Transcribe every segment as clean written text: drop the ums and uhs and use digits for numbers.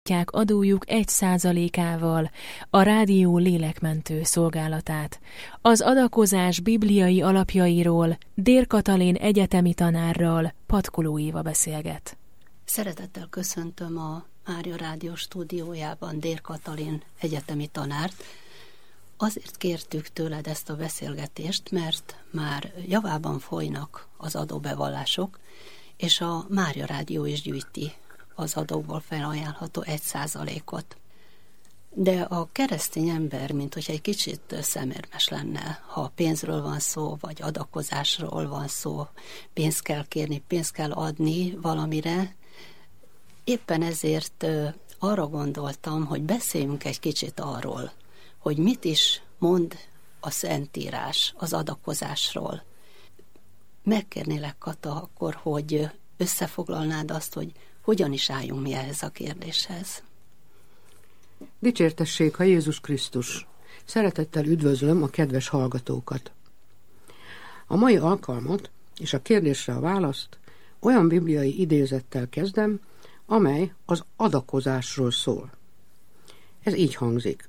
adójuk 1%-ával a rádió lélekmentő szolgálatát. Az adakozás bibliai alapjairól Dér Katalin egyetemi tanárral Patkoló Éva beszélget. Szeretettel köszöntöm a Mária Rádió stúdiójában Dér Katalin egyetemi tanárt. Azért kértük tőled ezt a beszélgetést, mert már javában folynak az adóbevallások, és a Mária Rádió is gyűjti az adóból felajánlható 1%-ot. De a keresztény ember, mint hogy egy kicsit szemérmes lenne, ha pénzről van szó, vagy adakozásról van szó, pénzt kell kérni, pénzt kell adni valamire. Éppen ezért arra gondoltam, hogy beszéljünk egy kicsit arról, hogy mit is mond a Szentírás az adakozásról. Megkérnélek, Kata, akkor, hogy összefoglalnád azt, hogy hogyan is álljunk mi ehhez a kérdéshez. Dicsértessék a Jézus Krisztus! Szeretettel üdvözlöm a kedves hallgatókat! A mai alkalmat és a kérdésre a választ olyan bibliai idézettel kezdem, amely az adakozásról szól. Ez így hangzik.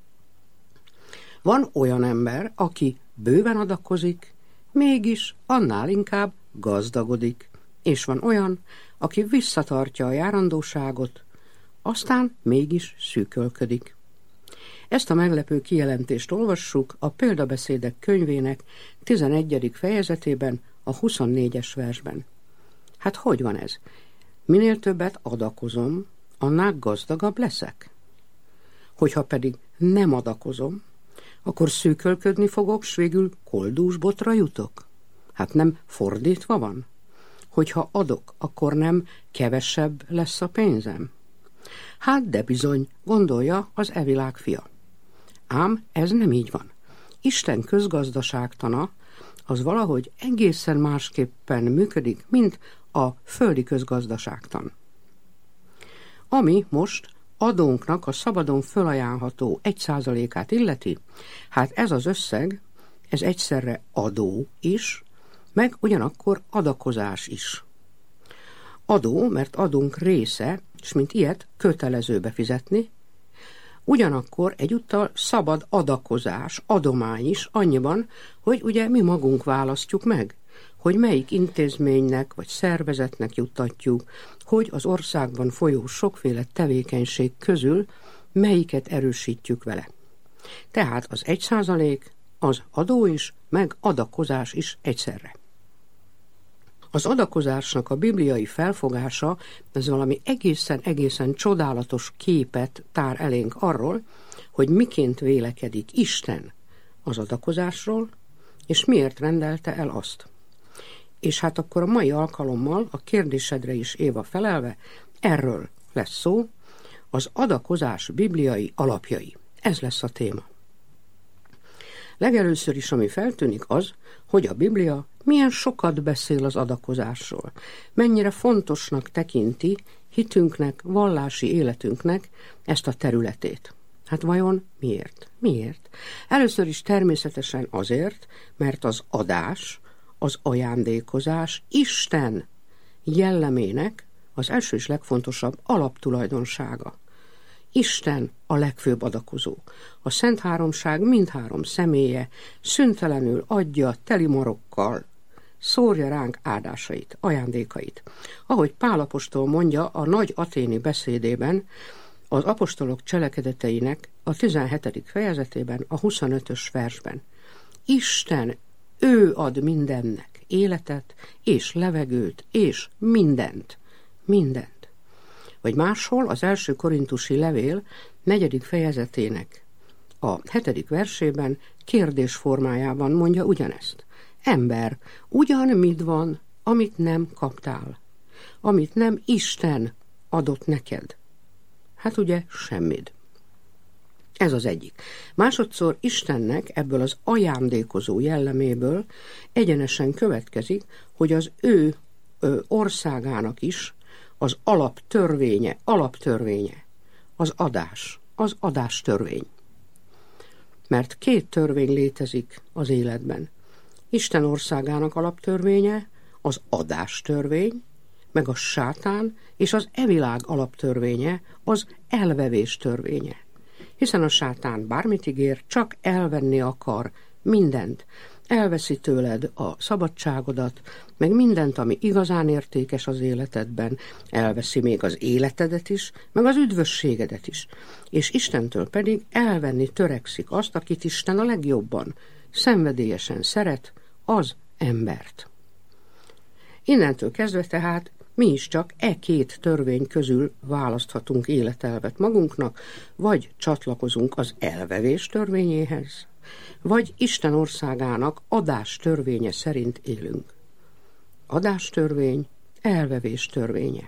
Van olyan ember, aki bőven adakozik, mégis annál inkább gazdagodik, és van olyan, aki visszatartja a járandóságot, aztán mégis szűkölködik. Ezt a meglepő kijelentést olvassuk a Példabeszédek könyvének 11. fejezetében, a 24-es versben. Hát hogy van ez? Minél többet adakozom, annál gazdagabb leszek. Hogyha pedig nem adakozom, akkor szűkölködni fogok, s végül koldús botra jutok? Hát nem fordítva van? Hogyha adok, akkor nem kevesebb lesz a pénzem? Hát de bizony, gondolja az evilág fia. Ám ez nem így van. Isten közgazdaságtana az valahogy egészen másképpen működik, mint a földi közgazdaságtan. Ami most adónknak a szabadon fölajánlható 1%-át illeti, hát ez az összeg, ez egyszerre adó is, meg ugyanakkor adakozás is. Adó, mert adunk része, és mint ilyet kötelező befizetni, ugyanakkor egyúttal szabad adakozás, adomány is annyiban, hogy ugye mi magunk választjuk meg, hogy melyik intézménynek vagy szervezetnek juttatjuk, hogy az országban folyó sokféle tevékenység közül melyiket erősítjük vele. Tehát az 1% az adó is, meg adakozás is egyszerre. Az adakozásnak a bibliai felfogása, ez valami egészen csodálatos képet tár elénk arról, hogy miként vélekedik Isten az adakozásról, és miért rendelte el azt. És hát akkor a mai alkalommal a kérdésedre is, Éva, felelve, erről lesz szó, az adakozás bibliai alapjai. Ez lesz a téma. Legelőször is, ami feltűnik az, hogy a Biblia milyen sokat beszél az adakozásról, mennyire fontosnak tekinti hitünknek, vallási életünknek ezt a területét. Hát vajon miért? Miért? Először is természetesen azért, mert az adás, az ajándékozás Isten jellemének az első és legfontosabb alaptulajdonsága. Isten a legfőbb adakozó. A Szent Háromság mindhárom személye szüntelenül adja telimarokkal, szórja ránk áldásait, ajándékait. Ahogy Pál apostol mondja a nagy athéni beszédében, az apostolok cselekedeteinek a 17. fejezetében, a 25-ös versben. Isten, ő ad mindennek életet, és levegőt, és mindent. Mindent. Vagy máshol az első korintusi levél 4. fejezetének a 7. versében kérdés formájában mondja ugyanezt. Ember, ugyan mit van, amit nem kaptál? Amit nem Isten adott neked? Hát ugye semmit. Ez az egyik. Másodszor Istennek ebből az ajándékozó jelleméből egyenesen következik, hogy az ő országának is az alaptörvénye, az adástörvény. Mert 2 törvény létezik az életben. Isten országának alaptörvénye, az adástörvény, meg a sátán és az evilág alaptörvénye az elvevés törvénye. Hiszen a sátán bármit ígér, csak elvenni akar mindent. Elveszi tőled a szabadságodat, meg mindent, ami igazán értékes az életedben, elveszi még az életedet is, meg az üdvösségedet is. És Istentől pedig elvenni törekszik azt, akit Isten a legjobban, szenvedélyesen szeret, az embert. Innentől kezdve tehát mi is csak két törvény közül választhatunk életelvet magunknak, vagy csatlakozunk az elvevés törvényéhez, vagy Isten országának adás törvénye szerint élünk. Adás törvény, elvevés törvénye.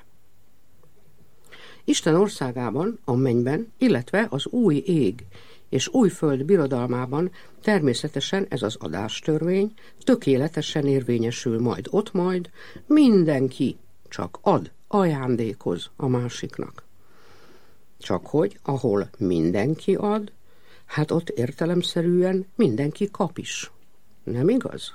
Isten országában, a mennyben, illetve az új ég és új föld birodalmában természetesen ez az adástörvény tökéletesen érvényesül majd mindenki csak ad, ajándékoz a másiknak. Csak hogy ahol mindenki ad, hát ott értelemszerűen mindenki kap is. Nem igaz?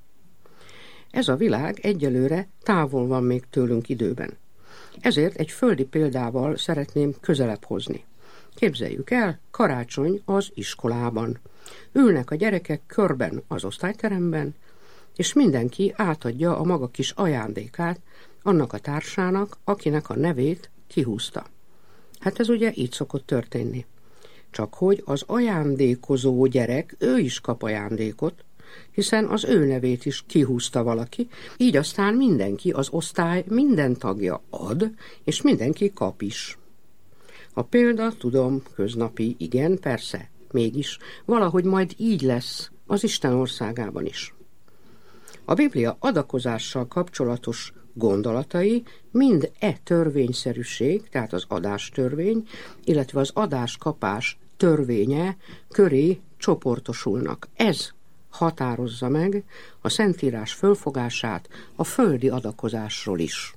Ez a világ egyelőre távol van még tőlünk időben. Ezért egy földi példával szeretném közelebb hozni. Képzeljük el, karácsony az iskolában. Ülnek a gyerekek körben az osztályteremben, és mindenki átadja a maga kis ajándékát annak a társának, akinek a nevét kihúzta. Hát ez ugye így szokott történni. Csak hogy az ajándékozó gyerek, ő is kap ajándékot, hiszen az ő nevét is kihúzta valaki, így aztán mindenki, az osztály minden tagja ad, és mindenki kap is. A példa, tudom, köznapi, igen, persze, mégis valahogy majd így lesz az Isten országában is. A Biblia adakozással kapcsolatos gondolatai mind törvényszerűség, tehát az adástörvény, illetve az adáskapás törvénye köré csoportosulnak. Ez határozza meg a Szentírás fölfogását a földi adakozásról is.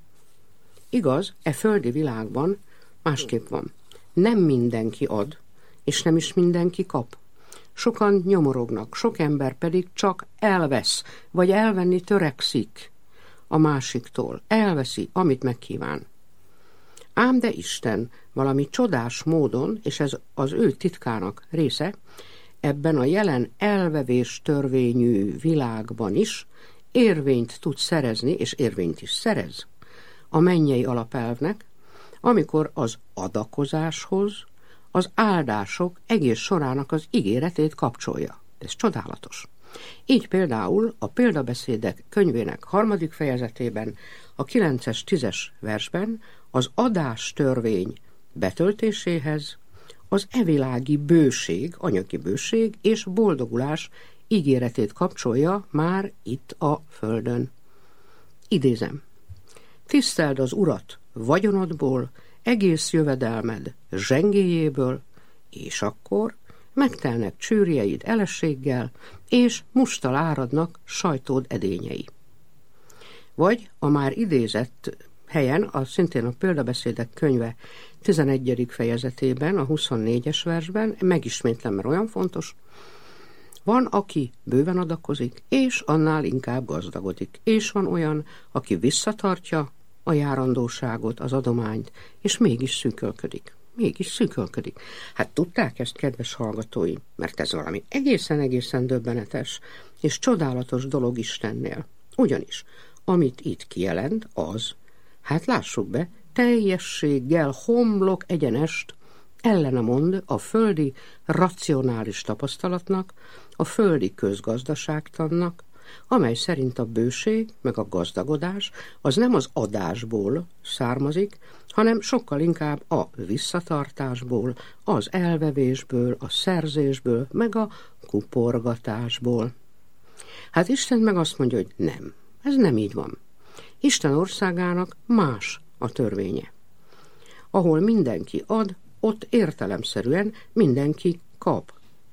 Igaz, földi világban másképp van. Nem mindenki ad, és nem is mindenki kap. Sokan nyomorognak, sok ember pedig csak elvesz, vagy elvenni törekszik a másiktól. Elveszi, amit megkíván. Ám de Isten valami csodás módon, és ez az ő titkának része, ebben a jelen elvevés törvényű világban is érvényt tud szerezni, és érvényt is szerez a mennyei alapelvnek, amikor az adakozáshoz az áldások egész sorának az ígéretét kapcsolja. Ez csodálatos. Így például a Példabeszédek könyvének 3. fejezetében, a 9-es, 10-es versben az adástörvény betöltéséhez az evilági bőség, anyagi bőség és boldogulás ígéretét kapcsolja már itt a földön. Idézem. Tiszteld az Urat vagyonodból, egész jövedelmed zsengéjéből, és akkor megtelnek csőrjeid elességgel, és mustal áradnak sajtód edényei. Vagy a már idézett helyen, szintén a Példabeszédek könyve 11. fejezetében, a 24-es versben, megismétlem, mert olyan fontos, van, aki bőven adakozik, és annál inkább gazdagodik, és van olyan, aki visszatartja a járandóságot, az adományt, és mégis szűkölködik. Hát tudták ezt, kedves hallgatóim, mert ez valami egészen döbbenetes és csodálatos dolog Istennél. Ugyanis, amit itt kijelent, az, hát lássuk be, teljességgel homlok egyenest ellene mond a földi racionális tapasztalatnak, a földi közgazdaságtannak, amely szerint a bőség meg a gazdagodás az nem az adásból származik, hanem sokkal inkább a visszatartásból, az elvevésből, a szerzésből, meg a kuporgatásból. Hát Isten meg azt mondja, hogy nem, ez nem így van. Isten országának más a törvénye. Ahol mindenki ad, ott értelemszerűen mindenki kap.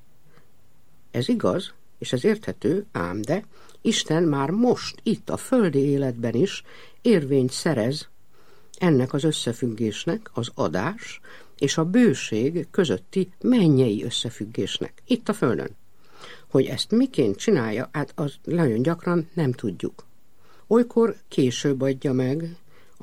Ez igaz, és ez érthető, ám de Isten már most, itt a földi életben is érvényt szerez ennek az összefüggésnek, az adás és a bőség közötti mennyei összefüggésnek, itt a földön. Hogy ezt miként csinálja, hát az nagyon gyakran nem tudjuk. Olykor később adja meg,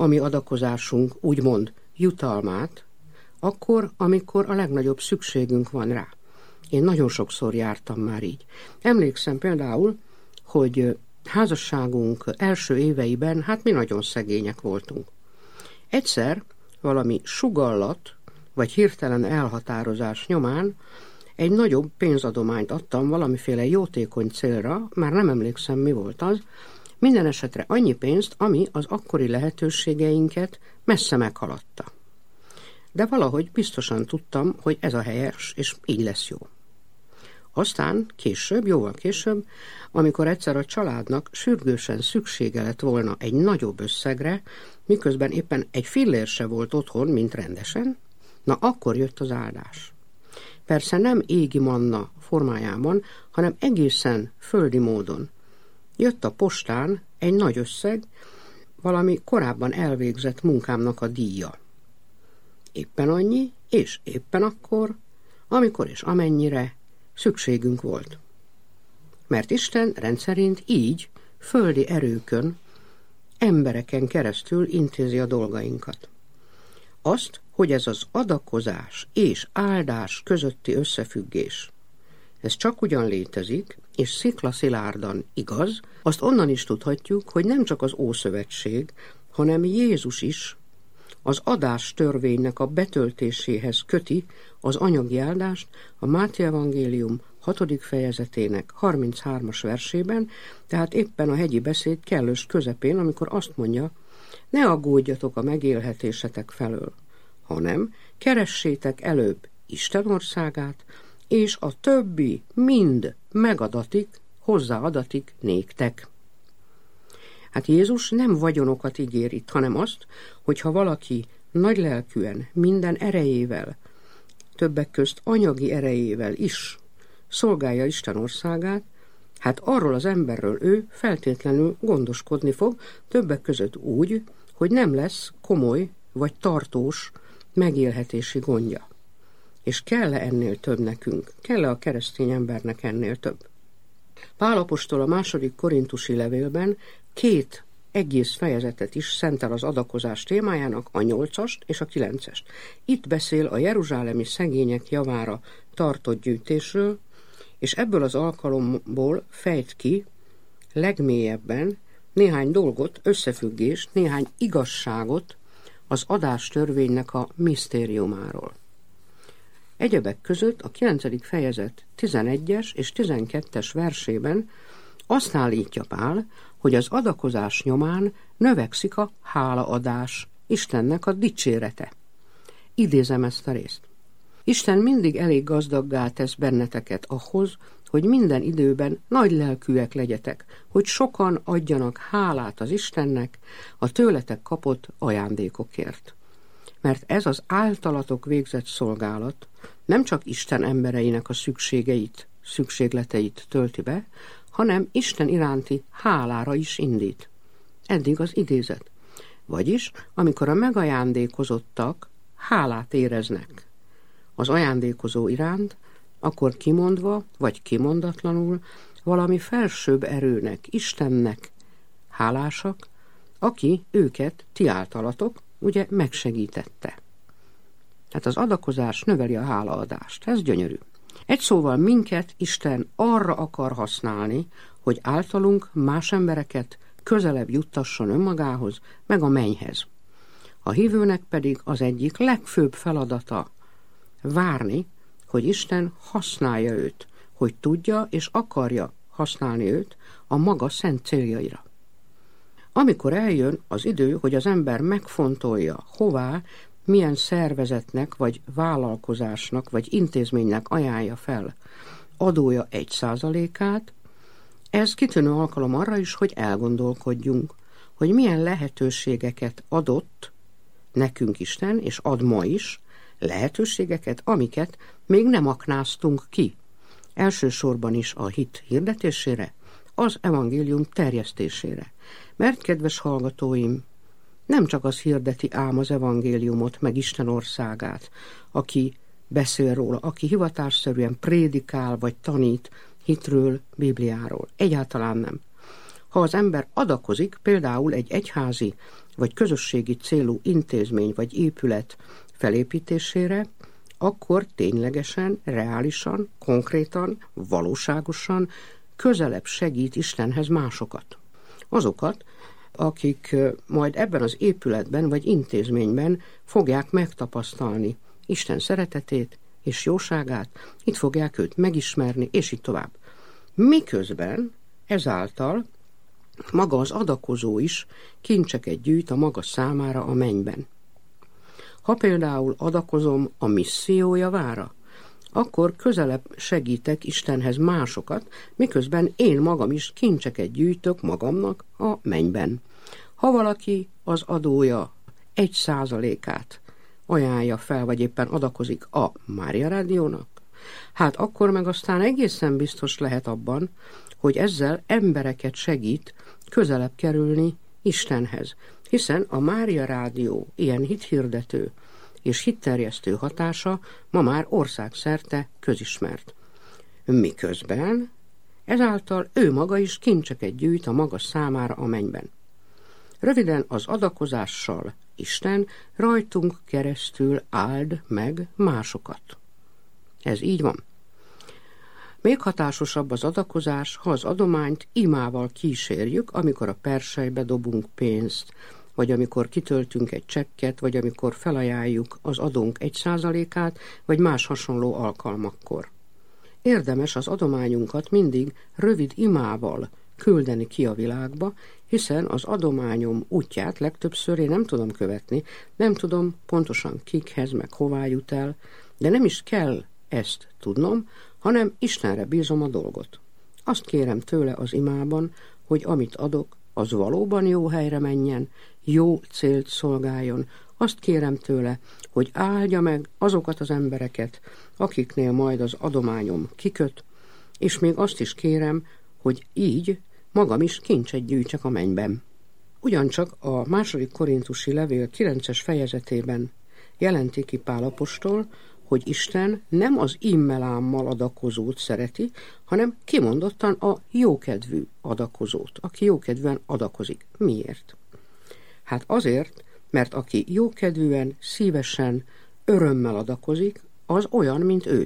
a mi adakozásunk úgymond jutalmát, akkor, amikor a legnagyobb szükségünk van rá. Én nagyon sokszor jártam már így. Emlékszem például, hogy házasságunk első éveiben, mi nagyon szegények voltunk. Egyszer valami sugallat, vagy hirtelen elhatározás nyomán egy nagyobb pénzadományt adtam valamiféle jótékony célra, már nem emlékszem, mi volt az, minden esetre annyi pénzt, ami az akkori lehetőségeinket messze meghaladta. De valahogy biztosan tudtam, hogy ez a helyes, és így lesz jó. Aztán később, jóval később, amikor egyszer a családnak sürgősen szüksége lett volna egy nagyobb összegre, miközben éppen egy fillér se volt otthon, mint rendesen, akkor jött az áldás. Persze nem égi manna formájában, hanem egészen földi módon. Jött a postán egy nagy összeg, valami korábban elvégzett munkámnak a díja. Éppen annyi, és éppen akkor, amikor és amennyire szükségünk volt. Mert Isten rendszerint így, földi erőkön, embereken keresztül intézi a dolgainkat. Azt, hogy ez az adakozás és áldás közötti összefüggés, ez csak ugyan létezik, és sziklaszilárdan igaz, azt onnan is tudhatjuk, hogy nem csak az Ószövetség, hanem Jézus is az adás törvénynek a betöltéséhez köti az anyagi áldást a Máté evangélium 6. fejezetének 33. versében, tehát éppen a hegyi beszéd kellős közepén, amikor azt mondja, ne aggódjatok a megélhetésetek felől, hanem keressétek előbb Isten országát, és a többi mind megadatik, hozzáadatik néktek. Jézus nem vagyonokat ígér itt, hanem azt, hogyha valaki nagylelkűen, minden erejével, többek közt anyagi erejével is szolgálja Isten országát, arról az emberről ő feltétlenül gondoskodni fog, többek között úgy, hogy nem lesz komoly vagy tartós megélhetési gondja. És kell-e ennél több nekünk? Kell-e a keresztény embernek ennél több? Pál apostol a 2. korintusi levélben 2 egész fejezetet is szentel az adakozás témájának, a 8-ast és a 9-est. Itt beszél a jeruzsálemi szegények javára tartott gyűjtésről, és ebből az alkalomból fejt ki legmélyebben néhány dolgot, összefüggést, néhány igazságot az adástörvénynek a misztériumáról. Egyebek között a 9. fejezet 11-es és 12-es versében azt állítja Pál, hogy az adakozás nyomán növekszik a hálaadás, Istennek a dicsérete. Idézem ezt a részt. Isten mindig elég gazdaggá tesz benneteket ahhoz, hogy minden időben nagylelkűek legyetek, hogy sokan adjanak hálát az Istennek a tőletek kapott ajándékokért. Mert ez az általatok végzett szolgálat nem csak Isten embereinek a szükségleteit tölti be, hanem Isten iránti hálára is indít. Eddig az idézet. Vagyis, amikor a megajándékozottak hálát éreznek az ajándékozó iránt, akkor kimondva vagy kimondatlanul valami felsőbb erőnek, Istennek hálásak, aki őket, ti általatok, ugye megsegítette. Tehát az adakozás növeli a hálaadást. Ez gyönyörű. Egy szóval minket Isten arra akar használni, hogy általunk más embereket közelebb juttasson önmagához, meg a mennyhez. A hívőnek pedig az egyik legfőbb feladata várni, hogy Isten használja őt, hogy tudja és akarja használni őt a maga szent céljaira. Amikor eljön az idő, hogy az ember megfontolja, hová, milyen szervezetnek, vagy vállalkozásnak, vagy intézménynek ajánlja fel adója 1%-át, ez kitűnő alkalom arra is, hogy elgondolkodjunk, hogy milyen lehetőségeket adott nekünk Isten, és ad ma is, lehetőségeket, amiket még nem aknáztunk ki. Elsősorban is a hit hirdetésére, az evangélium terjesztésére. Mert, kedves hallgatóim, nem csak az hirdeti ám az evangéliumot, meg Isten országát, aki beszél róla, aki hivatásszerűen prédikál vagy tanít hitről, Bibliáról. Egyáltalán nem. Ha az ember adakozik, például egy egyházi vagy közösségi célú intézmény vagy épület felépítésére, akkor ténylegesen, reálisan, konkrétan, valóságosan közelebb segít Istenhez másokat. Azokat, akik majd ebben az épületben vagy intézményben fogják megtapasztalni Isten szeretetét és jóságát, itt fogják őt megismerni, és így tovább. Miközben ezáltal maga az adakozó is kincseket gyűjt a maga számára a mennyben. Ha például adakozom a misszió javára, akkor közelebb segítek Istenhez másokat, miközben én magam is kincseket gyűjtök magamnak a mennyben. Ha valaki az adója 1%-át ajánlja fel, vagy éppen adakozik a Mária Rádiónak, hát akkor meg aztán egészen biztos lehet abban, hogy ezzel embereket segít közelebb kerülni Istenhez. Hiszen a Mária Rádió ilyen hithirdető és hitterjesztő hatása ma már országszerte közismert. Miközben ezáltal ő maga is kincseket gyűjt a maga számára a mennyben. Röviden az adakozással Isten rajtunk keresztül áld meg másokat. Ez így van. Még hatásosabb az adakozás, ha az adományt imával kísérjük, amikor a perselybe dobunk pénzt, vagy amikor kitöltünk egy csekket, vagy amikor felajánljuk az adónk 1%-át, vagy más hasonló alkalmakkor. Érdemes az adományunkat mindig rövid imával küldeni ki a világba, hiszen az adományom útját legtöbbször én nem tudom követni, nem tudom pontosan kikhez meg hová jut el, de nem is kell ezt tudnom, hanem Istenre bízom a dolgot. Azt kérem tőle az imában, hogy amit adok, az valóban jó helyre menjen, jó célt szolgáljon. Azt kérem tőle, hogy áldja meg azokat az embereket, akiknél majd az adományom kiköt, és még azt is kérem, hogy így magam is kincset gyűjtsek a mennyben. Ugyancsak a 2. Korintusi levél 9. fejezetében jelenti ki Pál apostol, hogy Isten nem az immelámmal adakozót szereti, hanem kimondottan a jókedvű adakozót, aki jókedvűen adakozik. Miért? Hát azért, mert aki jókedvűen, szívesen, örömmel adakozik, az olyan, mint ő.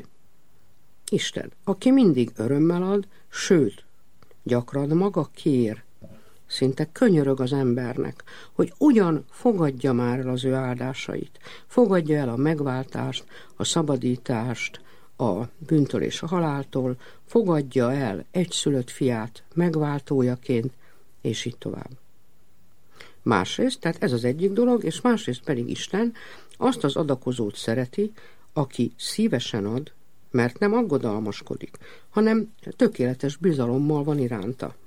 Isten, aki mindig örömmel ad, sőt, gyakran maga kér, szinte könyörög az embernek, hogy ugyan fogadja már el az ő áldásait, fogadja el a megváltást, a szabadítást, a bűntől és a haláltól, fogadja el egyszülött fiát megváltójaként, és így tovább. Másrészt, tehát ez az egyik dolog, és másrészt pedig Isten azt az adakozót szereti, aki szívesen ad, mert nem aggodalmaskodik, hanem tökéletes bizalommal van iránta.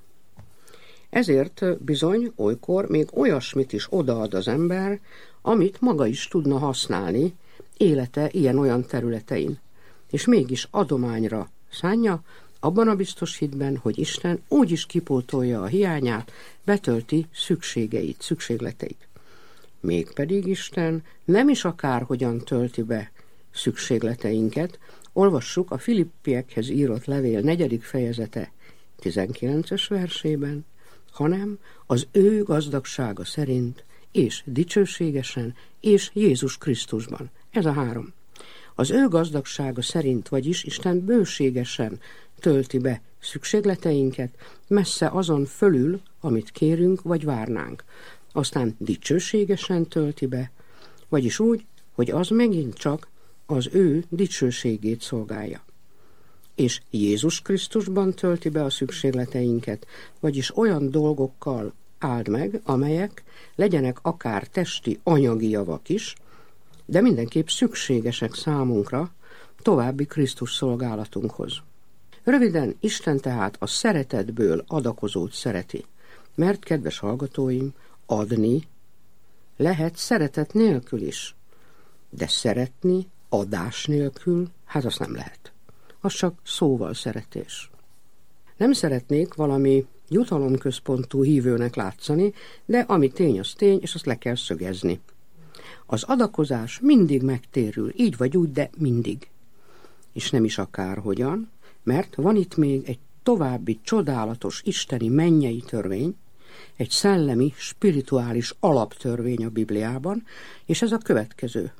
Ezért bizony olykor még olyasmit is odaad az ember, amit maga is tudna használni élete ilyen-olyan területein, és mégis adományra szánja, abban a biztos hitben, hogy Isten úgy is kipótolja a hiányát, betölti szükségeit, szükségleteit. Mégpedig Isten nem is akárhogyan tölti be szükségleteinket. Olvassuk a Filippiekhez írott levél 4. fejezete 19. versében, hanem az ő gazdagsága szerint, és dicsőségesen, és Jézus Krisztusban. Ez a 3. Az ő gazdagsága szerint, vagyis Isten bőségesen tölti be szükségleteinket, messze azon fölül, amit kérünk vagy várnánk. Aztán dicsőségesen tölti be, vagyis úgy, hogy az megint csak az ő dicsőségét szolgálja. És Jézus Krisztusban tölti be a szükségleteinket, vagyis olyan dolgokkal áld meg, amelyek legyenek akár testi, anyagi javak is, de mindenképp szükségesek számunkra további Krisztus szolgálatunkhoz. Röviden, Isten tehát a szeretetből adakozót szereti, mert, kedves hallgatóim, adni lehet szeretet nélkül is, de szeretni adás nélkül, hát azt nem lehet. Az csak szóval szeretés. Nem szeretnék valami jutalomközpontú hívőnek látszani, de ami tény, az tény, és azt le kell szögezni. Az adakozás mindig megtérül, így vagy úgy, de mindig. És nem is akárhogyan, mert van itt még egy további csodálatos isteni mennyei törvény, egy szellemi, spirituális alaptörvény a Bibliában, és ez a következő.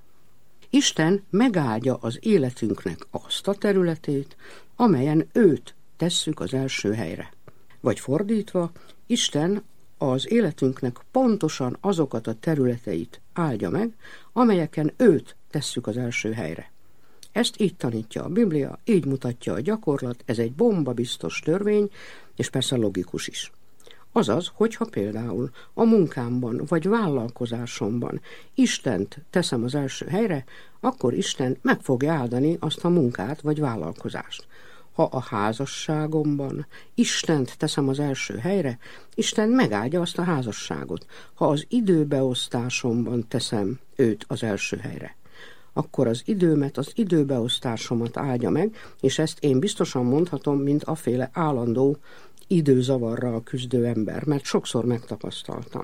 Isten megáldja az életünknek azt a területét, amelyen őt tesszük az első helyre. Vagy fordítva, Isten az életünknek pontosan azokat a területeit áldja meg, amelyeken őt tesszük az első helyre. Ezt így tanítja a Biblia, így mutatja a gyakorlat, ez egy bombabiztos törvény, és persze logikus is. Azaz, hogyha például a munkámban vagy vállalkozásomban Istent teszem az első helyre, akkor Isten meg fogja áldani azt a munkát vagy vállalkozást. Ha a házasságomban Istent teszem az első helyre, Isten megáldja azt a házasságot. Ha az időbeosztásomban teszem őt az első helyre, akkor az időmet, az időbeosztásomat áldja meg, és ezt én biztosan mondhatom, mint aféle állandó időzavarral küzdő ember, mert sokszor megtapasztaltam.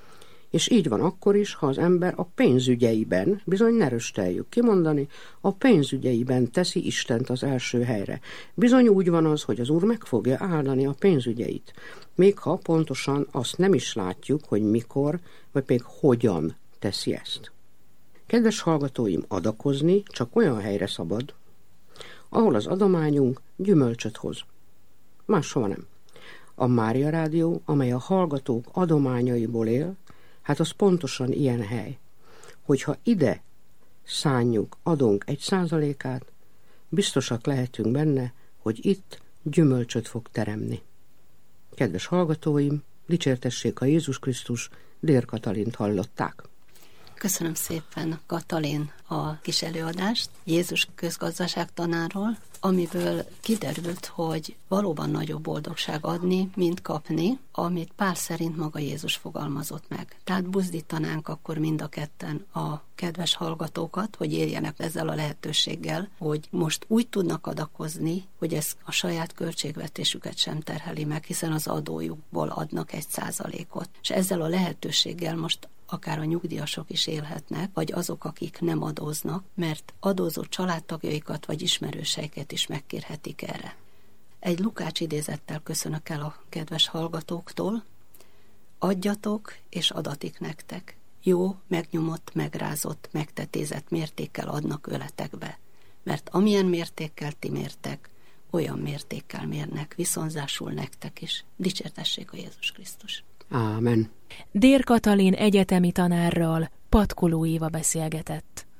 És így van akkor is, ha az ember a pénzügyeiben, bizony ne rösteljük kimondani, a pénzügyeiben teszi Istent az első helyre. Bizony úgy van az, hogy az Úr meg fogja áldani a pénzügyeit, még ha pontosan azt nem is látjuk, hogy mikor, vagy még hogyan teszi ezt. Kedves hallgatóim, adakozni csak olyan helyre szabad, ahol az adományunk gyümölcsöt hoz. Máshova nem. A Mária Rádió, amely a hallgatók adományaiból él, hát az pontosan ilyen hely, hogyha ide szánjuk, adunk 1%-át, biztosak lehetünk benne, hogy itt gyümölcsöt fog teremni. Kedves hallgatóim, dicsértessék a Jézus Krisztus, Dér Katalint hallották. Köszönöm szépen, Katalin, a kis előadást Jézus közgazdaságtanáról, amiből kiderült, hogy valóban nagyobb boldogság adni, mint kapni, amit Pál szerint maga Jézus fogalmazott meg. Tehát buzdítanánk akkor mind a ketten a kedves hallgatókat, hogy éljenek ezzel a lehetőséggel, hogy most úgy tudnak adakozni, hogy ez a saját költségvetésüket sem terheli meg, hiszen az adójukból adnak 1%-ot. És ezzel a lehetőséggel most akár a nyugdíjasok is élhetnek, vagy azok, akik nem adóznak, mert adózó családtagjaikat vagy ismerőseiket is megkérhetik erre. Egy Lukács idézettel köszönök el a kedves hallgatóktól. Adjatok, és adatik nektek. Jó, megnyomott, megrázott, megtetézett mértékkel adnak öletekbe. Mert amilyen mértékkel ti mértek, olyan mértékkel mérnek, viszonzásul nektek is. Dicsértessék a Jézus Krisztus. Ámen. Dér Katalin egyetemi tanárral Patkoló Éva beszélgetett.